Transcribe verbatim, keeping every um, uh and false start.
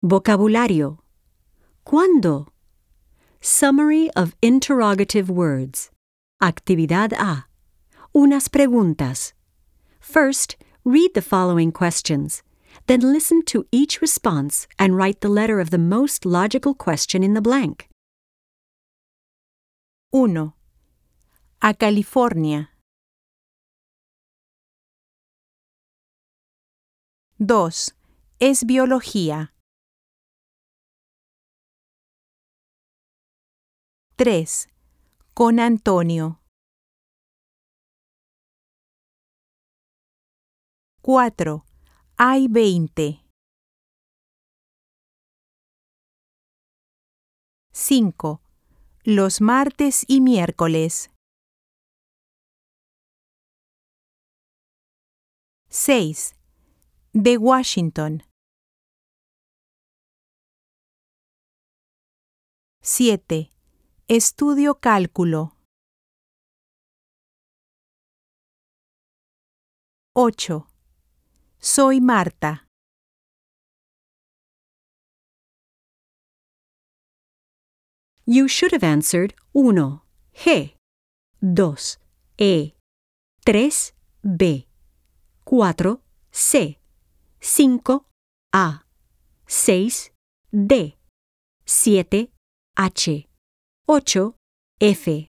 Vocabulario. ¿Cuándo? Summary of interrogative words. Actividad A. Unas preguntas. First, read the following questions. Then listen to each response and write the letter of the most logical question in the blank. uno. A California. dos. Es biología. tres. Con Antonio. cuatro. Hay veinte. cinco. Los martes y miércoles. seis. De Washington. siete. Estudio cálculo. ocho. Soy Marta. You should have answered uno. G. dos. E. tres. B. cuatro. C. cinco. A. seis. D. siete. H. ocho. F.